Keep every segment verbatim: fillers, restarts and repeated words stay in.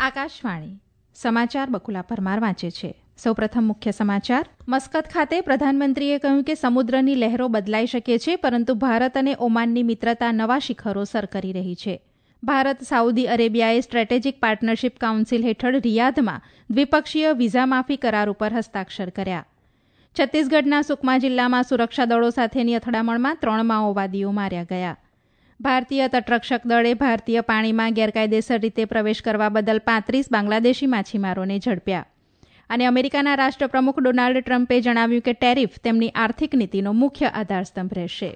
આકાશવાણી સમાચાર બકુલા પરમાર વાંચે છે. સૌપ્રથમ મુખ્ય સમાચાર. મસ્કત ખાતે પ્રધાનમંત્રીએ કહ્યું કે સમુદ્રની લહેરો બદલાઈ શકે છે, પરંતુ ભારત અને ઓમાનની મિત્રતા નવા શિખરો સર કરી રહી છે. ભારત સાઉદી અરેબિયાએ સ્ટ્રેટેજિક પાર્ટનરશિપ કાઉન્સિલ હેઠળ રિયાધમાં દ્વિપક્ષીય વિઝા માફી કરાર ઉપર હસ્તાક્ષર કર્યા. છત્તીસગઢના સુકમા જિલ્લામાં સુરક્ષા દળો સાથેની અથડામણમાં ત્રણ માઓવાદીઓ માર્યા ગયા. ભારતીય તટરક્ષક દળે ભારતીય પાણીમાં ગેરકાયદેસર રીતે પ્રવેશ કરવા બદલ પાંત્રીસ બાંગ્લાદેશી માછીમારોને ઝડપ્યા. અને અમેરિકાના રાષ્ટ્રપ્રમુખ ડોનાલ્ડ ટ્રમ્પે જણાવ્યું કે ટેરિફ તેમની આર્થિક નીતિનો મુખ્ય આધારસ્તંભ રહેશે.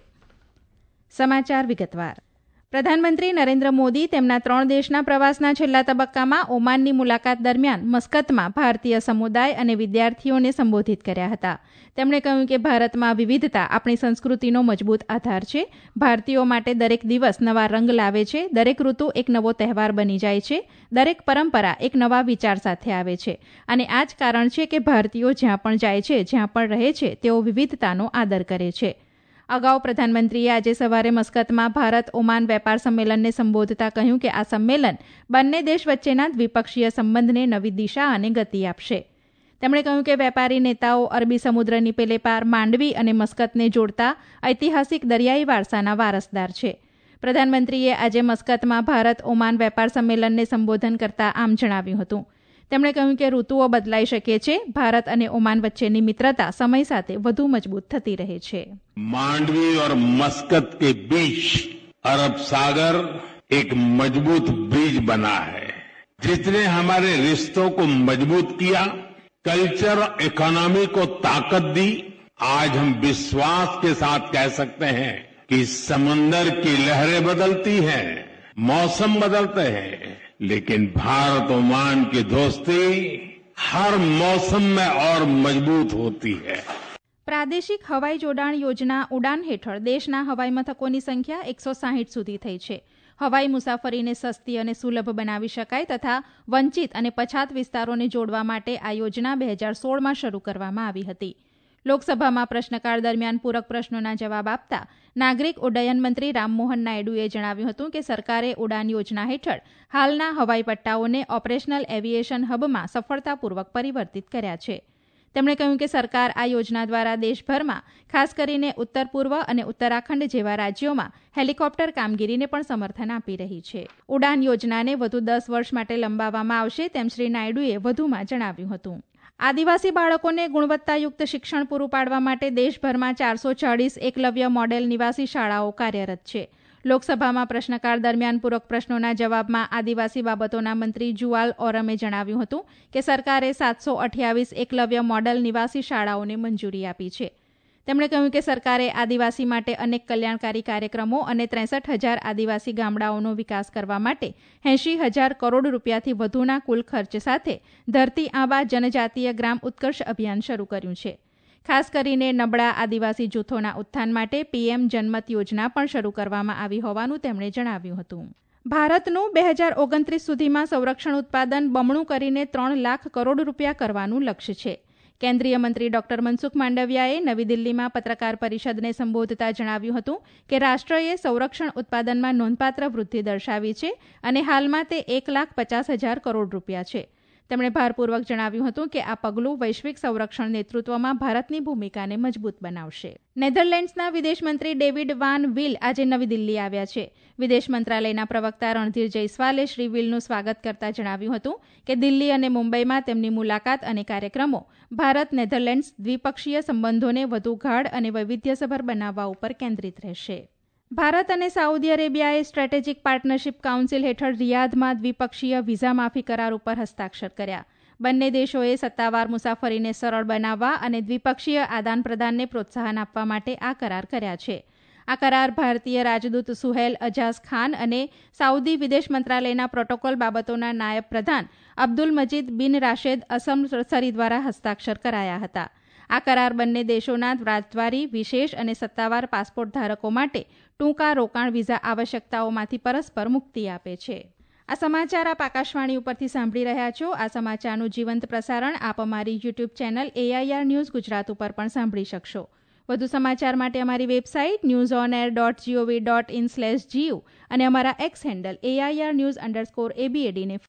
સમાચાર વિગતવાર. પ્રધાનમંત્રી નરેન્દ્ર મોદી તેમના ત્રણ દેશના પ્રવાસના છેલ્લા તબક્કામાં ઓમાનની મુલાકાત દરમિયાન મસ્કતમાં ભારતીય સમુદાય અને વિદ્યાર્થીઓને સંબોધિત કર્યા હતા. તેમણે કહ્યું કે ભારતમાં વિવિધતા આપણી સંસ્કૃતિનો મજબૂત આધાર છે. ભારતીયો માટે દરેક દિવસ નવા રંગ લાવે છે, દરેક ઋતુ એક નવો તહેવાર બની જાય છે, દરેક પરંપરા એક નવા વિચાર સાથે આવે છે. અને આ જ કારણ છે કે ભારતીયો જ્યાં પણ જાય છે, જ્યાં પણ રહે છે, તેઓ વિવિધતાનો આદર કરે છે. અગાઉ પ્રધાનમંત્રીએ આજે સવારે મસ્કતમાં ભારત ઓમાન વેપાર સંમેલનને સંબોધતા કહ્યું કે આ સંમેલન બંને દેશ વચ્ચેના દ્વિપક્ષીય સંબંધને નવી દિશા અને ગતિ આપશે. તેમણે કહ્યું કે વેપારી નેતાઓ અરબી સમુદ્રની પેલે પાર માંડવી અને મસ્કતને જોડતા ઐતિહાસિક દરિયાઈ વારસાના વારસદાર છે. પ્રધાનમંત્રીએ આજે મસ્કતમાં ભારત ઓમાન વેપાર સંમેલનને સંબોધન કરતા આમ જણાવ્યું હતું. તેમણે કહ્યું કે ઋતુઓ બદલાઈ શકે છે. ભારત અને ઓમાન વચ્ચેની મિત્રતા સમય સાથે વધુ મજબૂત થતી રહે છે. માંડवी और मस्कत के बीच अरब सागर एक मजबूत ब्रिज बना है, जिसने हमारे रिश्तों को मजबूत किया, कल्चर और इकोनॉमी को ताकत दी. आज हम विश्वास के साथ कह सकते हैं कि समंदर की लहरें बदलती हैं, मौसम बदलते हैं, लेकिन भारत ओमान की दोस्ती हर मौसम में और मजबूत होती है. પ્રાદેશિક હવાઈ જોડાણ યોજના ઉડાન હેઠળ દેશના હવાઈ મથકોની સંખ્યા એકસો સાહીઠ સુધી થઈ છે. હવાઈ મુસાફરીને સસ્તી અને સુલભ બનાવી શકાય તથા વંચિત અને પછાત વિસ્તારોને જોડવા માટે આ યોજના બે હજાર સોળમાં શરૂ કરવામાં આવી હતી. લોકસભામાં પ્રશ્નકાળ દરમિયાન પૂરક પ્રશ્નોના જવાબ આપતા નાગરિક ઉડ્ડયન મંત્રી રામમોહન નાયડુએ જણાવ્યું હતું કે સરકારે ઉડાન યોજના હેઠળ હાલના હવાઈ પટ્ટાઓને ઓપરેશનલ એવિએશન હબમાં સફળતાપૂર્વક પરિવર્તિત કર્યા છે. તેમણે કહ્યું કે સરકાર આ યોજના દ્વારા દેશભરમાં ખાસ કરીને ઉત્તર પૂર્વ અને ઉત્તરાખંડ જેવા રાજ્યોમાં હેલિકોપ્ટર કામગીરીને પણ સમર્થન આપી રહી છે. ઉડાન યોજનાને વધુ દસ વર્ષ માટે લંબાવવામાં આવશે તેમ શ્રી નાયડુએ વધુમાં જણાવ્યું હતું. આદિવાસી બાળકોને ગુણવત્તાયુક્ત શિક્ષણ પૂરું પાડવા માટે દેશભરમાં ચારસો ચાળીસ એકલવ્ય મોડેલ નિવાસી શાળાઓ કાર્યરત છે. લોકસભામાં પ્રશ્નકાળ દરમિયાન પૂરક પ્રશ્નોના જવાબમાં આદિવાસી બાબતોના મંત્રી જુવાલ ઓરમે જણાવ્યું હતું કે સરકારે સાતસો અઠ્યાવીસ એકલવ્ય મોડેલ નિવાસી શાળાઓને મંજૂરી આપી છે. તેમણે કહ્યું કે સરકારે આદિવાસી માટે અનેક કલ્યાણકારી કાર્યક્રમો અને ત્રેસઠ હજાર આદિવાસી ગામડાઓનો વિકાસ કરવા માટે એંશી હજાર કરોડ રૂપિયાથી વધુના કુલ ખર્ચ સાથે ધરતી આંબા જનજાતીય ગ્રામ ઉત્કર્ષ અભિયાન શરૂ કર્યું છે. ખાસ કરીને નબળા આદિવાસી જૂથોના ઉત્થાન માટે પીએમ જનમત યોજના પણ શરૂ કરવામાં આવી હોવાનું તેમણે જણાવ્યું હતું. ભારતનું બે હજાર ઓગણત્રીસ સુધીમાં સંરક્ષણ ઉત્પાદન બમણું કરીને ત્રણ લાખ કરોડ રૂપિયા કરવાનું લક્ષ્ય છે. કેન્દ્રીય મંત્રી ડોક્ટર મનસુખ માંડવિયાએ નવી દિલ્હીમાં પત્રકાર પરિષદને સંબોધતા જણાવ્યું હતું કે રાષ્ટ્રએ સંરક્ષણ ઉત્પાદનમાં નોંધપાત્ર વૃદ્ધિ દર્શાવી છે અને હાલમાં તે એક લાખ પચાસ હજાર કરોડ રૂપિયા છે. તેમણે ભારપૂર્વક જણાવ્યું હતું કે આ પગલું વૈશ્વિક સંરક્ષણ નેતૃત્વમાં ભારતની ભૂમિકાને મજબૂત બનાવશે. નેધરલેન્ડ્સના વિદેશ મંત્રી ડેવિડ વાન વિલ આજે નવી દિલ્હી આવ્યા છે. વિદેશ મંત્રાલયના પ્રવક્તા રણધીર જયસ્વાલે શ્રી વિલનું સ્વાગત કરતા જણાવ્યું હતું કે દિલ્હી અને મુંબઈમાં તેમની મુલાકાત અને કાર્યક્રમો ભારત નેધરલેન્ડ્સ દ્વિપક્ષીય સંબંધોને વધુ ગાઢ અને વૈવિધ્યસભર બનાવવા ઉપર કેન્દ્રિત રહેશે. ભારત અને સાઉદી અરેબિયાએ સ્ટ્રેટેજિક પાર્ટનરશિપ કાઉન્સિલ હેઠળ રિયાધમાં દ્વિપક્ષીય વિઝા માફી કરાર ઉપર હસ્તાક્ષર કર્યા. બંને દેશોએ સત્તાવાર મુસાફરીને સરળ બનાવવા અને દ્વિપક્ષીય આદાન પ્રદાનને પ્રોત્સાહન આપવા માટે આ કરાર કર્યા છે. આ કરાર ભારતીય રાજદૂત સુહેલ અજાઝ ખાન અને સાઉદી વિદેશ મંત્રાલયના પ્રોટોકોલ બાબતોના નાયબ પ્રધાન અબ્દુલ મજીદ બિન રાશેદ અસમ સરી દ્વારા હસ્તાક્ષર કરાયા હતા. આ કરાર બંને દેશોના રાજદ્વારી, વિશેષ અને સત્તાવાર પાસપોર્ટ ધારકો માટે ટૂંકા રોકાણ વિઝા આવશ્યકતાઓમાંથી પરસ્પર મુક્તિ આપે છે. આ સમાચાર આપ આકાશવાણી ઉપરથી સાંભળી રહ્યા છો. આ સમાચારનું જીવંત પ્રસારણ આપ અમારી YouTube channel AIR news Gujarat ઉપર પણ સાંભળી શકશો. વધુ સમાચાર માટે અમારી website news on air dot gov dot in slash GU અને અમારા X handle AIR news underscore એબીએડીને